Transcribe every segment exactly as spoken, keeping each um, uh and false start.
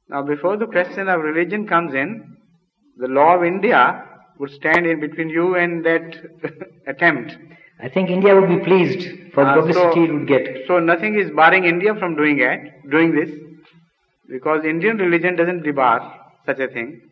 Now, before the question of religion comes in, the law of India would stand in between you and that attempt. I think India would be pleased for the Uh, publicity so, it would get. So nothing is barring India from doing it, doing this, because Indian religion doesn't debar such a thing.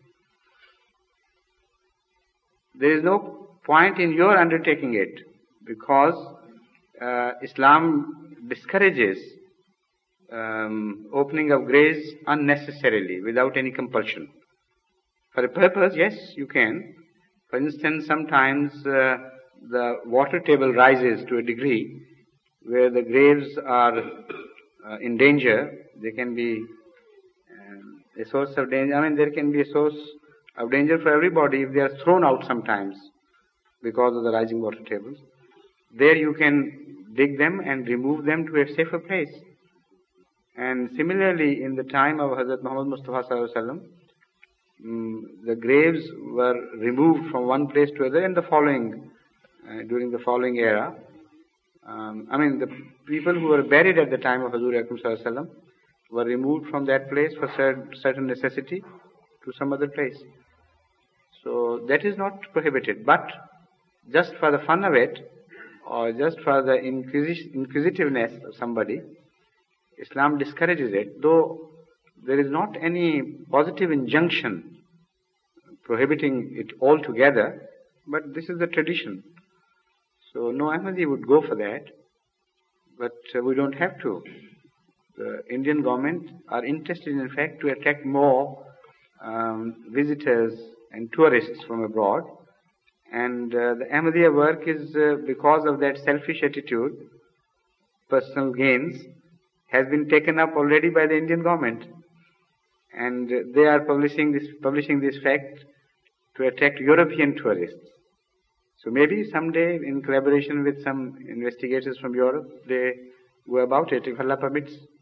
There is no point in your undertaking it, because uh, Islam discourages um, opening of graves unnecessarily, without any compulsion. For a purpose, yes, you can. For instance, sometimes uh, the water table rises to a degree where the graves are uh, in danger. They can be um, a source of danger. I mean, there can be a source of danger for everybody if they are thrown out sometimes because of the rising water tables. There you can dig them and remove them to a safer place. And similarly, in the time of Hazrat Muhammad Mustafa Sallallahu Alaihi Wasallam, um, the graves were removed from one place to another in the following, uh, during the following era. Um, I mean, the people who were buried at the time of Hazur Akram Sallallahu Alaihi Wasallam were removed from that place for cer- certain necessity to some other place. So that is not prohibited, but just for the fun of it, or just for the inquisi- inquisitiveness of somebody, Islam discourages it, though there is not any positive injunction prohibiting it altogether, but this is the tradition. So no Ahmadi would go for that, but uh, we don't have to. The Indian government are interested, in fact, to attract more um, visitors and tourists from abroad, and uh, the Ahmadiyya work is, uh, because of that selfish attitude, personal gains, has been taken up already by the Indian government, and uh, they are publishing this publishing this fact to attract European tourists. So maybe someday, in collaboration with some investigators from Europe, they go about it if Allah permits.